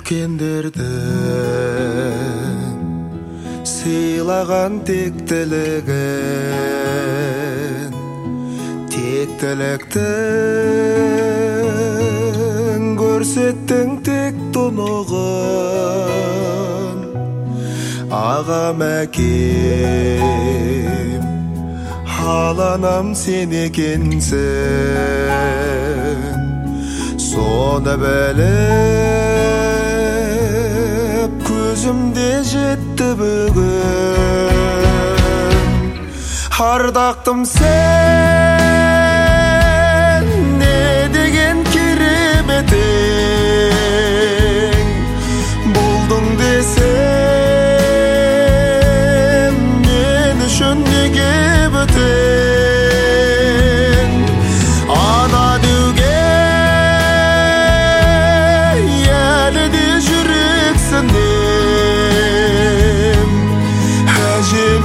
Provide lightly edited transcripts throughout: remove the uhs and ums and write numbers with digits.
өткендерден сыйлаған тектілігін, тектіліктің көрсеттің тек тұнығын. Ағам әкем, аланам сен екенсің, соны біліп көзімде жетті бүгін. Ардақтым сен, не деген кереметің, болдың десем, мен үшін неге бөтен. Ана деуге әлі де жүрексінем, әжем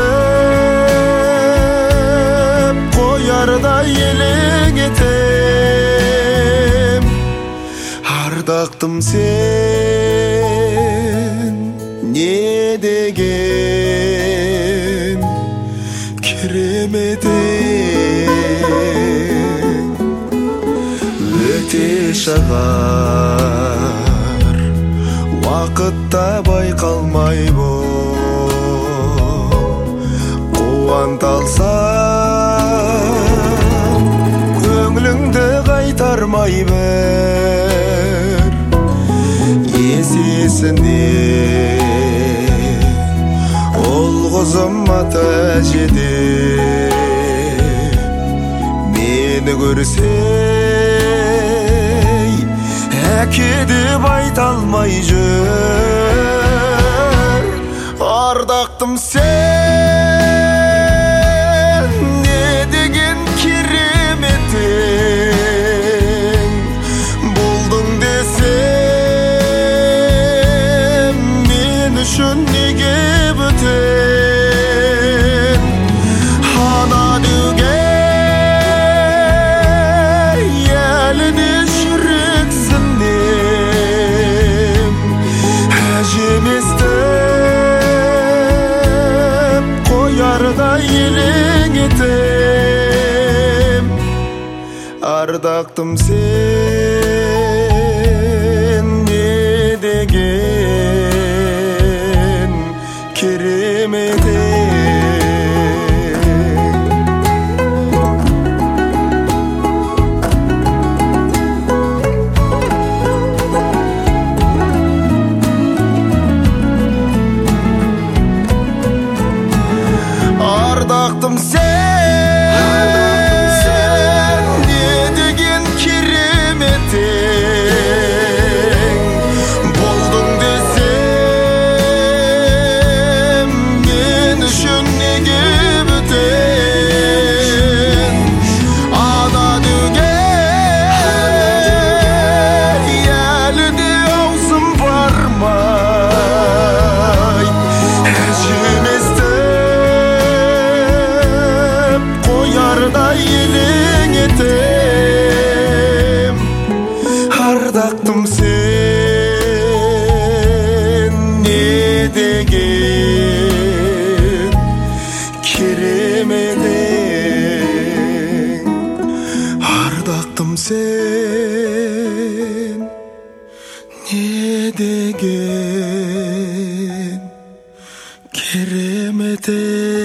естіп қоярда елең етем. Ардақтым сен, не деген кереметің, өте шығар уақытта байқалмай бол. Қуанталсам көңіліңді қайтармай бір, есесіне ол қызым ата әжеде. Мені көрсей, әке деп айта алмай жүр. Ардақтым сен, не деген кереметің, болдың десем, мен үшін неге бөтен. Ана деуге әлі де жүрексінем, әжем естіп қоярда елең етем. Ардақтым сен, не деген кереметің. Ардақтым сен, не деген кереметің, болдың десем, мен үшін неге бөтен. Ана деуге әлі де аузым бармай, әжем естіп қоярда елең етем. Ардақтым сен, не деген кереметің. Ардақтым сен, не деген кереметің.